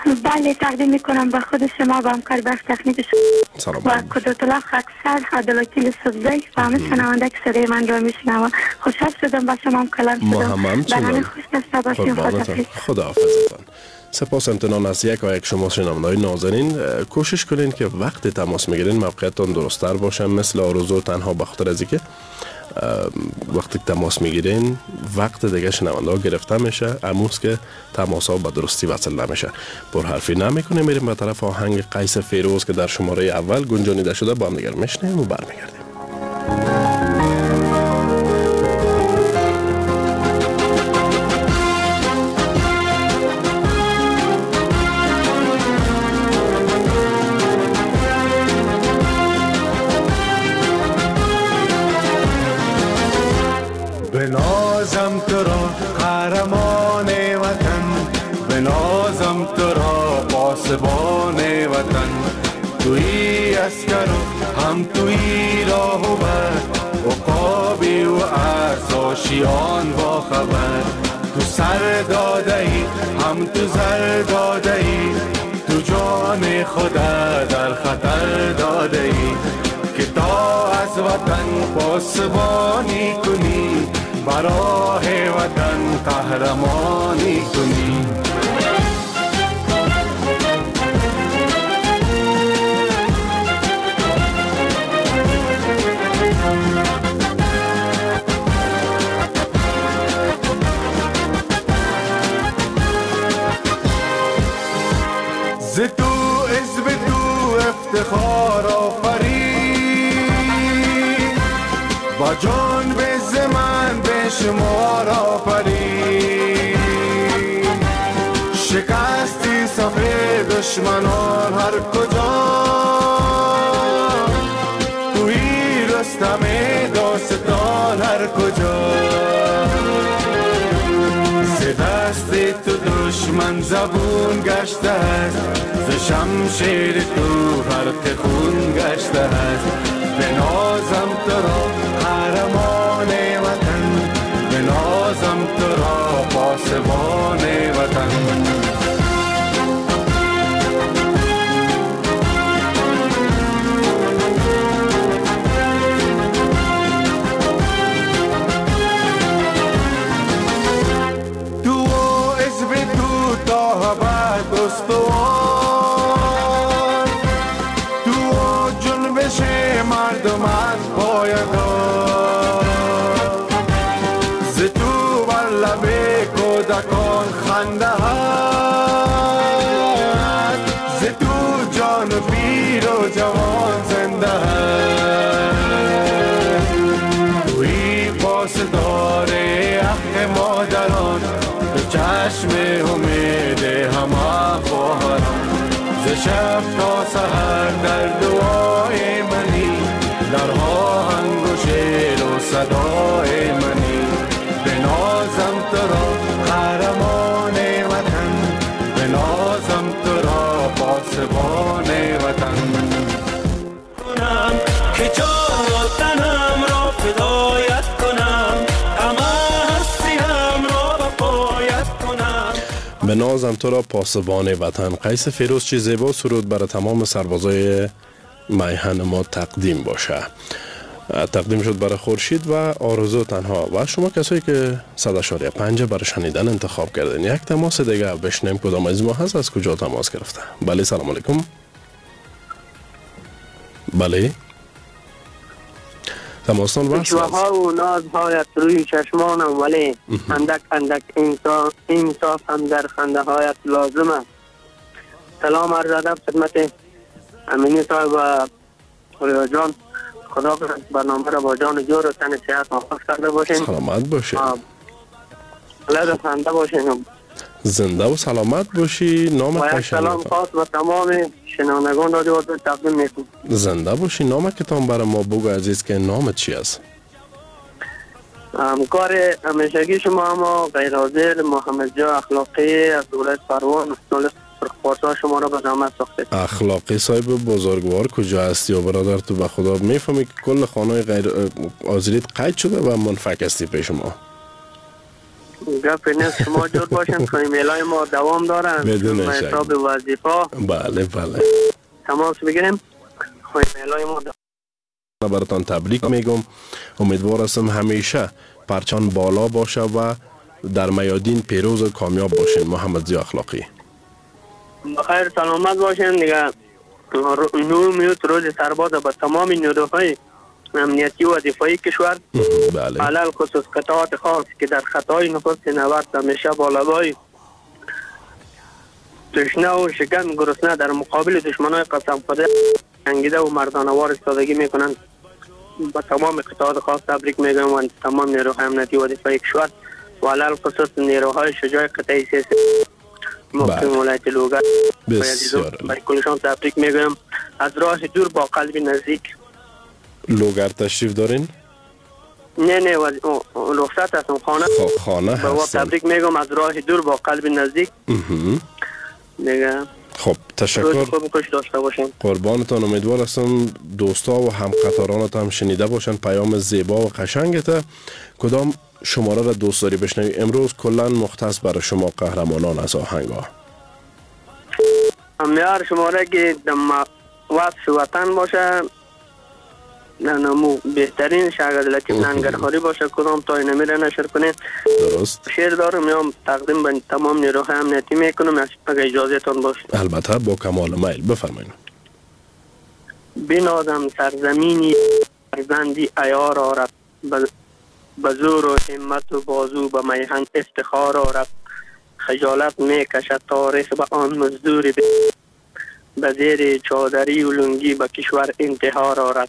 بله تقدیم میکنم به خود شما و همکار بخش تکنیک شما و قدرت الله خاکسر عادل سبزی و همه شنونده که صدای من را میشنوند. خوشحال شدم با شما هم کلام شدم. ما هم همچنان. خوش داشته باشیم. خداحافظتان. سپاس امتنان از یک شما شنونده‌های نازنین. کوشش کنین که وقت تماس میگیرین موقعیتتان درست‌تر باشه. مثل آرزو تنها به خاطر از اینکه وقتی تماس میگیرین وقت دیگه شنونده ها گرفته میشه، اموز که تماس ها به درستی وصل نمیشه. پرحرفی نمیکنیم، میریم به طرف آهنگ قیس فیروز که در شماره اول گنجانیده شده با هم دیگر میشنیم و برمیگردیم. بنازم تو را قهرمان وطن، بنازم تو را پاسبان وطن. توی اسکر و هم توی راه و بر، عقابی و ارزاشیان با خبر. تو سر داده ای هم تو زر داده ای، تو جان خدا در خطر داده ای که تا از وطن پاسبانی کنی، برای وطن قهرمانی کنی. ز تو عزب تو افتخار آفرید، با جان به زمان به شمار آفرید. شکستی صفه دشمنان هر کجا، توی رستم داستان هر کجا. ز دست تو دشمن زبون گشته است، ز شمشیر تو حرق خون گشته است. بنازم تو را قهرمان وطن، بنازم تو را پاسبان وطن. تو عزب تو تا ابد استوار، جنبش مردمت پایدار. ز تو بر لب کودکان خنده هست، ز تو جان پیر و جوان زنده هست. توی پاسدار حق مادران، تو چشم امید همه خواهران. ز شب تا سحر در دعای منی، در آهنگ و شعر و صدای منی. بنازم تو را قهرمان وطن، بنازم تو را پاسبان وطن. کنم که جان و تنم را فدایت کنم، همه هستیم را بقایت کنم. بنازم تو را پاسبان وطن. قیس فیروز چی زیبا سرود برای تمام سربازای میهن ما تقدیم باشه. تقدیم شد برای خورشید و آرزو تنها و شما کسایی که 100.5 برای شنیدن انتخاب کردین. یک تماس دیگه بشنیم کدام از ما هست، از کجا تماس گرفته. بله سلام علیکم. بله تماسان وصل است. شوها و نازهایت روی چشمانم، ولی اندک اندک انصاف هم در خنده هایت لازم است. سلام عرض ادب خدمت امینی صاحب و خلیل جان. خدا کنند برنامه را با جان جور و تن صحت آغاز کرده باشین. سلامت باشین. لذت خنده باشین. زنده و سلامت باشی. نام و یک سلام خاص و تمام شنوندگان رادیو آزادی تقدیم میکنم. زنده باشی. نام کتاب برای ما بگو عزیز که نامت چی است؟ همکار همیشگی شما اما غیر حاضر محمد جا اخلاقی از دولت پروان پارسا شما را به زحمت ساخته. اخلاقی صاحب بزرگوار کجا هستی و برادر تو به خدا میفهمی که کل خانه غیر حاضریت قید شده و منفک هستی پیش ما؟ گپ نیست، شما جور باشین که ایمیلای ما دوام داره بدون شک حساب وظیفه. بله بله تماس بگیریم. ایمیلای ما براتان تبریک میگم. امیدوار هستم همیشه پرچان بالا باشه و در میادین پیروز و کامیاب باشین. محمد ضیا اخلاقی بخیر سلامت باشین دیگه. 9 میوت روز سرباز به تمام نیروهای امنیتی و دفاعی کشور بله علل خصوص قطعات خاص که در خطای نخست نبرد همیشه بالابای تشنه و شکن گرسنه در مقابل دشمنای قسم خورده جنگیده و مردانوار ایستادگی میکنند. با تمام قطعات خاص تبریک میگم و تمام نیروهای امنیتی و دفاعی کشور و علل خصوص نیروهای شجاع قطعی سیاسی محکم ولایت لوگر برای کلشان تبریک میگم. از راه دور با قلب نزدیک. لوگر تشریف دارین؟ نه رخصت هستم خانه هستم. تبریک میگم از راه دور با قلب نزدیک دیگه. خب تشکر، خوب داشته باشین. قربانتان. امیدوار هستم دوستا و همقطارانت هم شنیده باشن پیام زیبا و قشنگت. کدام شماره را دوست داری بشنوی؟ امروز کلا مختص برای شما قهرمانان از آهنگا. امیار شماره که وصف وطن باشه، نمو بهترین شاگرد لطیف ننگرخاری باشه، کدام تا نمیره نشر کنید. درست. شعر دارم میام تقدیم به تمام نیروهای امنیتی میکنم اگه اجازه تان باشه. البته با کمال میل بفرمایید. بنازم سرزمینی فرزندی عیار آرد، به زور و همت و بازو به میهن افتخار آرد. خجالت میکشد تاریخ به آن مزدور به زیر چادری و لنگی به کشور انتحار آرد.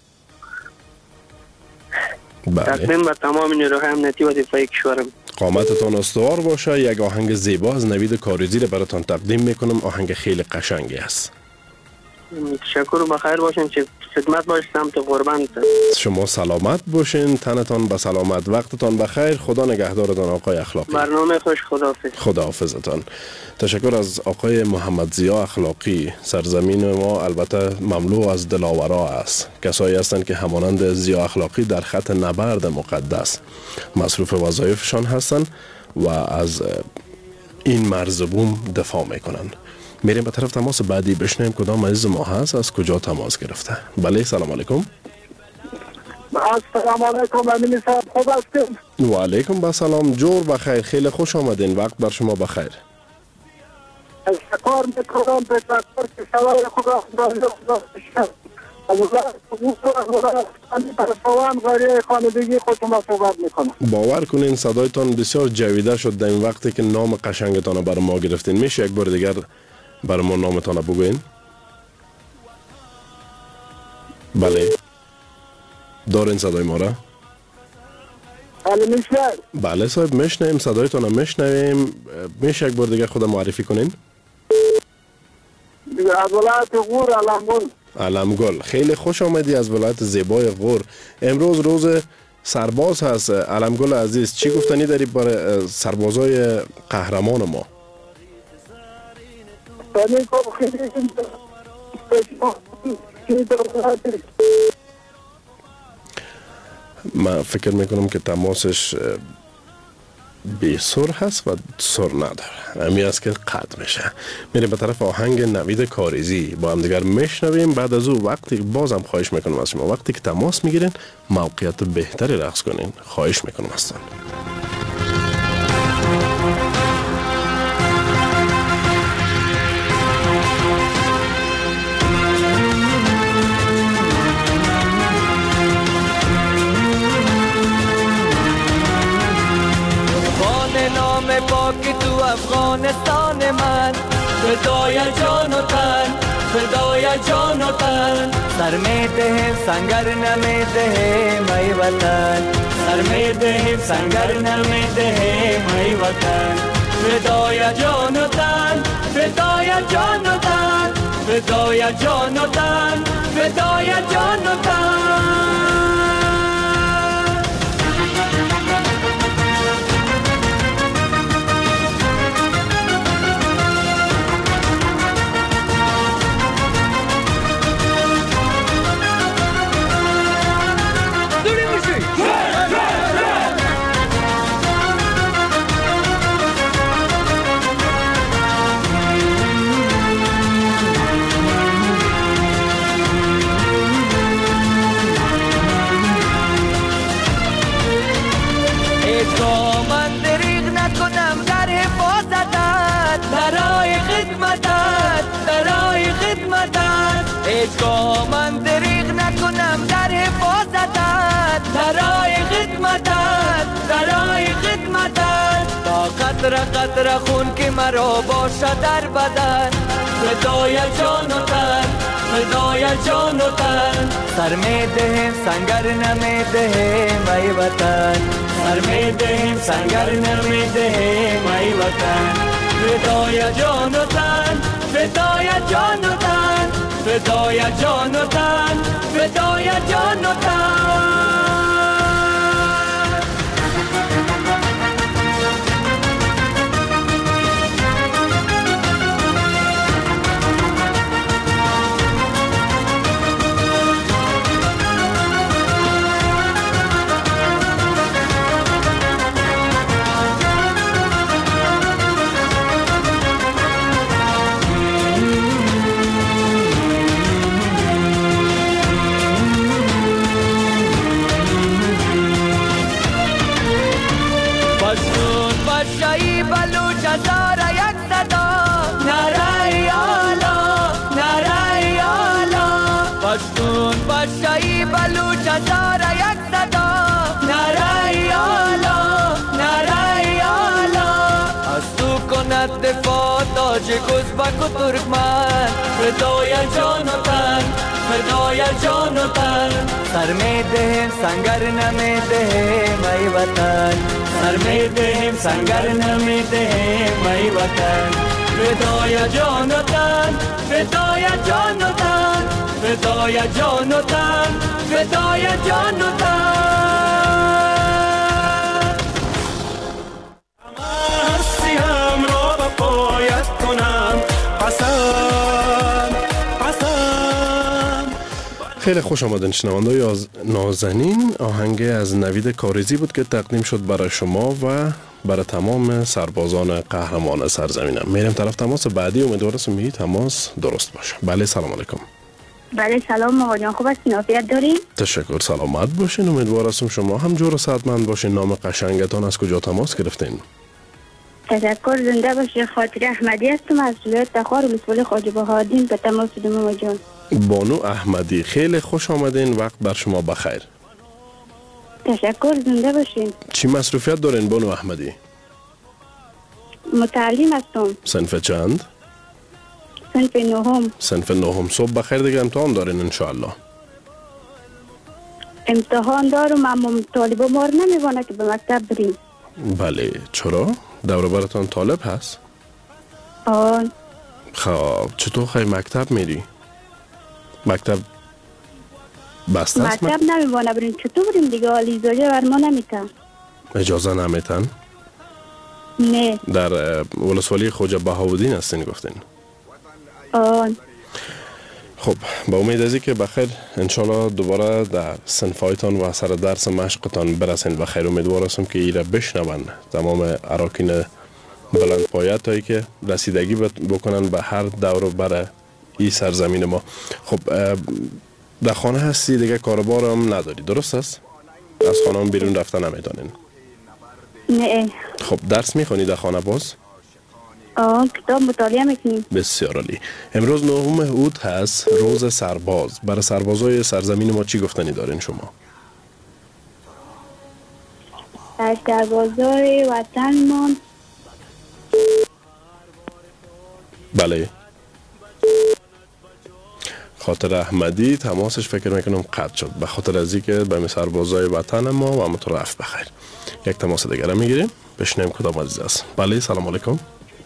تقدیم به تمام نیروهای امنیتی و دفاعی کشورم. قامتتان استوار باشه. یک آهنگ زیبا از نوید کاریزی را براتان تقدیم میکنم. آهنگ خیلی قشنگی است. تشکر و بخیر باشین. چه خدمت باش سمت قربان. شما سلامت باشین. تنتان به سلامت. وقتتان بخیر. خدا نگهدارتان آقای اخلاقی. برنامه خوش. خداحافظتان. تشکر از آقای محمد ضیا اخلاقی. سرزمین ما البته مملو از دلاورا است. کسایی هستند که همانند ضیا اخلاقی در خط نبرد مقدس مصروف وظایفشان هستند و از این مرز بوم دفاع میکنند. میریم به طرف تماس بعدی بشنیم کدام عزیز ما هست، از کجا تماس گرفته. بله سلام علیکم. السلام علیکم امین صاحب، خوب هستید؟ و علیکم السلام. جور بخیر. خیلی خوش آمدین. وقت بر شما بخیر. تشکر میکنم. تشکر که سوال خود را باور کنین صدایتان بسیار جویده شد در این وقتی که نام قشنگتان برای ما گرفتین. میشه یک بار دیگر برای ما نامتان بگوین؟ بله دارین صدای ما را؟ بله صاحب میشنویم صدایتان هم میشنویم. میشه یک بار دیگر خود معرفی کنین؟ از ولایت غور علمگل. علمگل. خیلی خوش آمدی از ولایت زیبای غور. امروز روز سرباز هست. علمگل عزیز چی گفتنی داری برای سربازای قهرمان ما؟ من فکر میکنم که تماسش بی سر هست و سر نداره. امی است که قطع میشه. میریم به طرف آهنگ نوید کاریزی با هم دیگر میشنویم. بعد از او وقتی بازم خواهش میکنم از شما وقتی که تماس میگیرین موقعیت بهتری رقص کنین. خواهش میکنم ازتون. پاک تو افغانستان من، فدای جان و تن، فدای جان و تن. سر می دهیم سنگر نمی دهیم ای وطن، سر می دهیم سنگر نمی دهیم ای وطن. فدای جان و تن، فدای جان و تن، فدای جان و تن، فدای جان و تن. هیچگاه من دریغ نکنم در حفاظتت، برای خدمتت، برای خدمتت. هیچگاه من دریغ نکنم در حفاظتت، برای خدمتت، برای خدمتت. تا قطره قطره خون که مرا باشد در بدن، فدای جان و تن، فدای جان و تن. سر می دهیم سنگر نمی دهیم ای وطن، سر می دهیم سنگر نمی دهیم ای وطن. فدای جان و تن، فدای جان و تن، فدای جان و تن، فدای جان و تن. باشایی بلوچ هزار یک صدا، نرای آلا، نرای آلا. پشتون باشایی بلوچ هزار یک صدا، نرای آلا، نرای آلا. از تو کند دفاع تاج ازبک و ترکمن، فدای جان و تن، فدای جان و تن. سر می دهیم سنگر نمی دهیم ای وطن، سر می دهیم سنگر نمی دهیم ای وطن. فدای جان و تن، فدای جان و تن، فدای جان و تن، فدای جان و تن. هستیم را به پایت کنم قسم، قسم. خیلی خوش آمدین شنونده‌های نازنین. آهنگ از نوید کاریزی بود که تقدیم شد برای شما و برای تمام سربازان قهرمان سرزمینم. میریم طرف تماس بعدی. امیدوارم می تماس درست باشه. بله سلام علیکم. بله سلام آقا جان، خوب هستین؟ عافیت دارین؟ تشکر، سلامت باشین. امیدوارم شما هم جور و صحتمند باشین. نام قشنگتان از کجا تماس گرفتین؟ تشکر، زنده باشی. خاطر احمدی هستم از ولایت تخار ولسوالی خواجه بهادین به تماس دادم آقا جان. بانو احمدی، خیلی خوش آمدین. وقت بر شما بخیر. تشکر، زنده باشین. چی مصروفیت دارین بانو احمدی؟ متعلم هستم. صنف چند؟ صنف نهم. صنف نهم. صبح بخیر دیگه امتحان دارین انشاءالله؟ امتحان دارم اما طالبا ما رو نمیوانه که به مکتب بریم. بله، چرا؟ دور براتان طالب هست؟ آن. خب چطور خیلی مکتب میری؟ مکتب بسته است؟ مکتب نمیوانه بریم. چطور بریم دیگه؟ آلیزاجه بر ما نمیتن. اجازه نمیتن؟ نه. در ولسوالی خواجه بهاودین هستین گفتین؟ آن. خب با امید ازی که بخیر انشالله دوباره در صنفایتان و سر درس مشقتان برسین بخیر. امیدوارم که ایره بشنون تمام اراکین بلند پایت هایی که رسیدگی بکنن به هر دور بر این سرزمین ما. خب در خانه هستی دیگه، کاربار هم نداری، درست است؟ از خانه هم بیرون رفتن نمیدانین؟ نه. خب درس میخونی در خانه باز؟ کتاب مطالعه میکنیم. بسیار عالی. امروز 9 اوت هست، روز سرباز. برای سربازای سرزمین ما چی گفتنی دارین شما؟ در سربازای وطن ما بله. خاطر احمدی تماسش فکر میکنم قطع شد به خاطر ازی که به سربازای وطن ما و همونطور رفت بخیر. یک تماس دیگر هم میگیریم، بشنیم کدام عزیز است. بله سلام علیکم.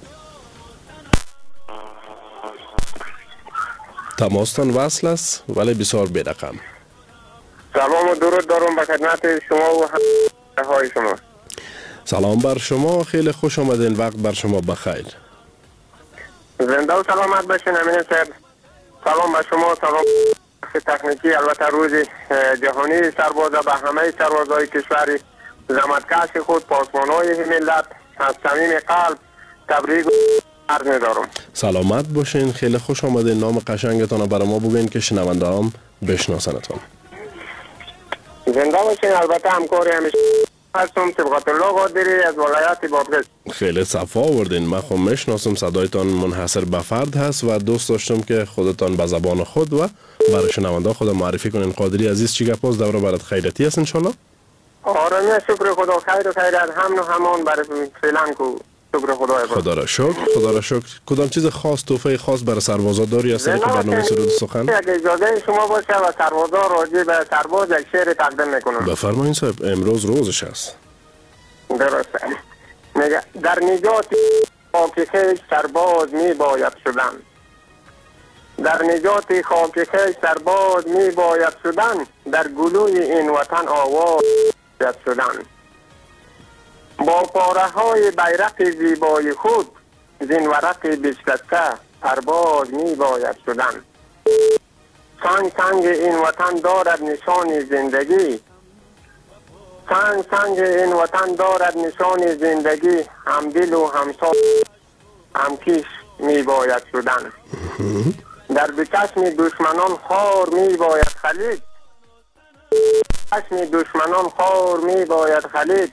تماستان وصل است ولی بسیار بی رقم. سلام و درود دارم به خدمت شما و همراهان شما. سلام بر شما، خیلی خوش آمدین. وقت بر شما بخیر. زنده و سلامت باشین. امین صاحب سلام به شما، سلام تکنیکی البته روز جهانی سربازا به همه سربازای کشور زحمتکش خود، پاسبانای ملت از صمیم قلب تبریک عرض می‌دارم. سلامت باشین، خیلی خوش آمدین. نام قشنگتان رو برای ما بگین که شنونده هم بشناسنتان. زنده باشین. البته همکاری همیشه هستم صبغت الله قادری از ولایت بادغیس. خیلی صفا آوردین. من خب میشناسم صدایتان منحصر به فرد هست و دوست داشتم که خودتان به زبان خود و برای شنونده خود معرفی کنین. قادری عزیز چی گپ است؟ دوره برات خیرتی است ان شاء الله. آره شکر خدا، خیر و خیرت همان برای فعلا کو. شکر خدا را شکر. خدا را شکر. کدام چیز خاص، تحفه خاص برای سربازا داری از طریق برنامه سرود سخن؟ اگه اجازه شما باشه و سربازا راجع به سرباز یک شعر تقدیم میکنم. بفرمایید صاحب، امروز روزش است. درسته. میگه در نجات خاک خویش سرباز می باید شدن. در نجات خاک خویش سرباز می باید شدن. در گلوی این وطن آواز باید شدن. با پاره های بیرق زیبای خود زین ورق بشکسته پرواز می باید شدن. سنگ سنگ این وطن دارد نشان زندگی. سنگ سنگ این وطن دارد نشان زندگی. هم دل و همسان هم کیش می باید شدن. در بچشم دشمنان خار می باید خلید. چشم دشمنان خار می باید خلید.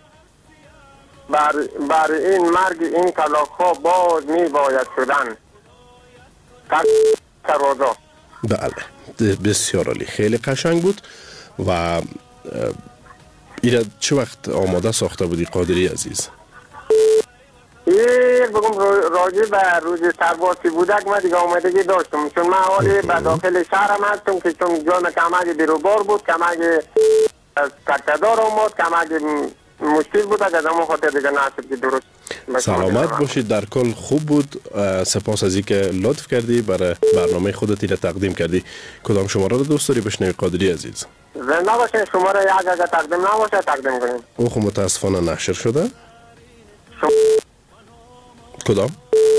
بر این مرگ این کلاک ها باز می باید شدن. سربازا. بله بسیار عالی، خیلی قشنگ بود. و ایره چه وقت آماده ساخته بودی قادری عزیز؟ بگم راجع به روز سربازی بودک من دیگه آمدگی داشتم، چون من حالی به داخل شهرم هستم که چون جان کمک بیروبار بود، کمک تکتدار آمد، کمک مشکل بود، از همون خاطر دیگه نشد که درست. سلامت باشید، در کل خوب بود. سپاس از اینکه لطف کردی برای برنامه خودت اینو تقدیم کردی. کدام شماره رو دوست داری بشنوی قادری عزیز؟ زنده باشه. شماره یک اگه تقدیم نباشه تقدیم کنیم. او خب متاسفانه نشر شده. کدام؟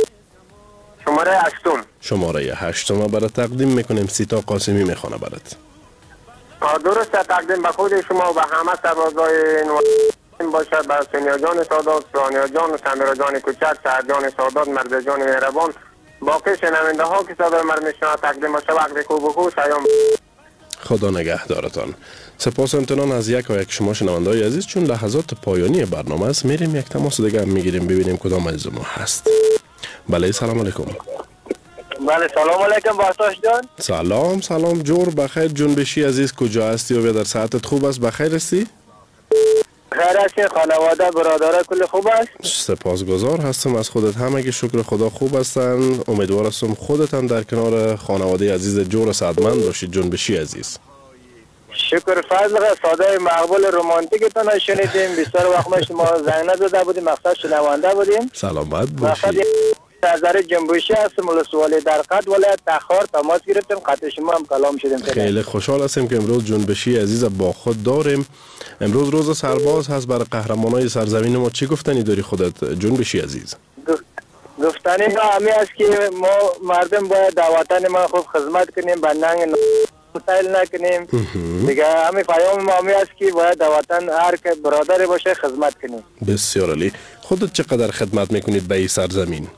شماره 8. شماره 8 برای تقدیم میکنیم. سیتا قاسمی میخوانه برات. درسته، تقدیم به خود شما و به همه سربازای باشد، به سونیا جان سادات، سوانیا جان، سمیرا جان کوچک، سعد جان سادات، مرد جان مهربان، باقی شنونده ها که صدای من میشنوند تقدیم باشه. وقت خوب و خوش ایام. خدا نگهدارتان. سپاس و امتنان از یک و یک شما شنونده های عزیز. چون لحظات پایانی برنامه است، میریم یک تماس دیگه هم میگیریم ببینیم کدام از ما هست. بله سلام علیکم. بله سلام علیکم باشتاش جان. سلام جور بخیر. جنبشی عزیز کجا هستی و در ساعتت خوب است؟ بخیر هستی؟ خیر هستی؟ خانواده برادرها کل خوب است؟ سپاسگزار هستم از خودت. همگی شکر خدا خوب هستن. امیدوار هستم خودت هم در کنار خانواده عزیز جور سعادتمند باشید. جنبشی عزیز شکر فضل صدای مقبول رمانتیکتون شنیدیم. بسیار وقت ما شما زنگ نزده بودیم، مقصد شنونده بودیم. سلامت باشید. نظر جنبشی هستم ولسوالی در قد ولایت تخار تماس گرفتیم، قطع شما هم کلام شدیم. خیلی خوشحال هستیم که امروز جنبشی عزیز با خود داریم. امروز روز سرباز هست. برای قهرمانای سرزمین ما چی گفتنی داری خودت جنبشی عزیز؟ گفتنی ما همی است که ما مردم باید در وطن ما خوب خدمت کنیم، بندنگ مسائل نکنیم. دیگه همین پیام ما همی است که باید در وطن هر که برادر باشه خدمت کنیم. بسیار عالی. خودت چقدر خدمت میکنید به این سرزمین؟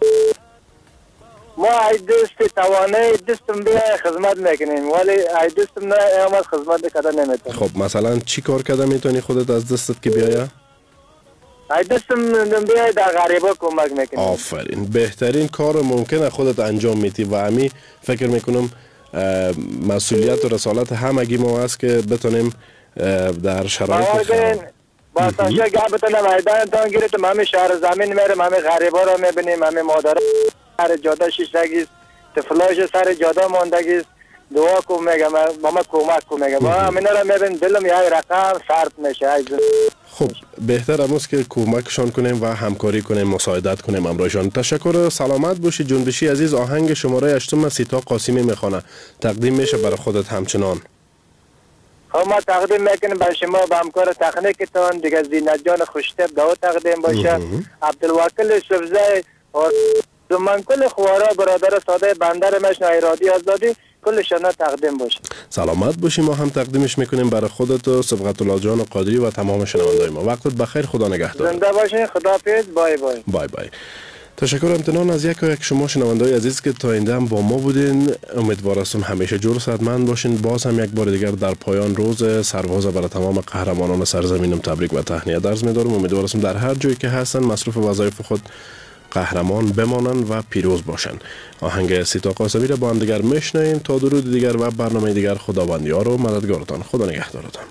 ما ای دست توانه دستم بیا خدمت میکنیم، ولی ای دستم نه اما خدمت کردن نمیتونم. خب مثلا چی کار کرده میتونی خودت از دستت که بیایا؟ ای دستم بیا در غریبا کمک میکنیم. آفرین، بهترین کار ممکنه خودت انجام میدی و همی فکر میکنم مسئولیت و رسالت همگی ما هست که بتونیم در شرایط خراب با تاشا گپ بتونم میدان تان گیریم. همه شهر زمین میرم، همه غریبا رو میبینیم، همه مادر سر جاده شیشتگیست، طفلاش سر جاده ماندگیست. دعا کو میگم ماما کمک کو میگم. ما همینا رو میبین دلم یه رقم سرد میشه. خب بهتر امروز که کمکشان کنیم و همکاری کنیم، مساعدت کنیم امروزشان. تشکر. سلامت باشی جنبشی عزیز. آهنگ شماره 8 سیتا قاسمی میخوانه، تقدیم میشه برای خودت همچنان. خب ما تقدیم میکنیم برای شما به همکار تکنیکتون دیگه زینت جان خوشتب دعا تقدیم باشه. عبدالوکیل شفزه و من کل خوارا برادر ساده بندر مشن ایرادی آزادی کلشان تقدیم باشه. سلامت باشی. ما هم تقدیمش میکنیم برای خودت و صبغت الله جان و قادری و تمام شنوندای ما. وقتت بخیر. خدا نگهدار. زنده باشین. خداحافظ. بای بای. بای بای. تشکر امتنان از یک شما شنونده‌های عزیز که تا اینده هم با ما بودین. امیدوار هستم همیشه جور و صحتمند باشین. باز هم یک بار دیگر در پایان روز سرباز برای تمام قهرمانان سرزمینم تبریک و تهنیت عرض می‌دارم. امیدوار هستم در هر جایی که هستن مصروف وظایف خود قهرمان بمانن و پیروز باشن. آهنگ سیتا قاسمی را با هم دیگر میشنویم. تا درود دیگر و برنامه دیگر خداوندیار و مددگارتان. خدا نگهدارتان.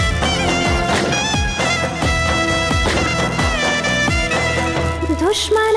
دشمن